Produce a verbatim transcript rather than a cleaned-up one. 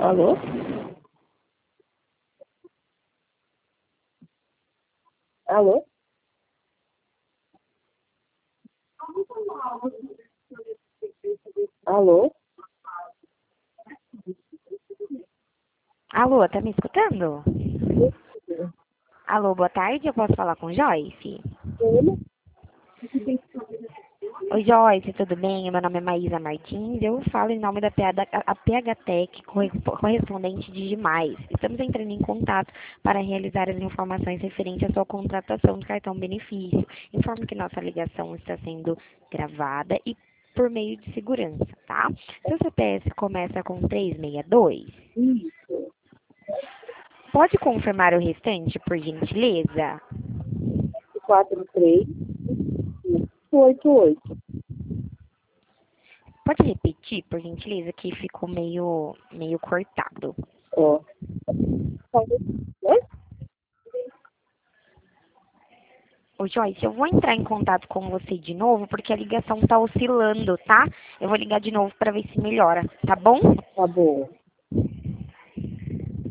Alô? Alô? Alô? Alô, tá me escutando? Alô, boa tarde, eu posso falar com Joyce? Oi, Joyce, tudo bem? Meu nome é Maísa Martins, eu falo em nome da P H a P H Tech, correspondente de Demais. Estamos entrando em contato para realizar as informações referentes à sua contratação do cartão benefício. Informo que nossa ligação está sendo gravada e por meio de segurança, tá? Seu C P F começa com trezentos e sessenta e dois. Isso. Pode confirmar o restante, por gentileza? quatro três oito oito. Pode repetir, por gentileza, que ficou meio, meio cortado. Ó. Oi? Ô, Joyce, eu vou entrar em contato com você de novo, porque a ligação tá oscilando, tá? Eu vou ligar de novo para ver se melhora, tá bom? Tá bom.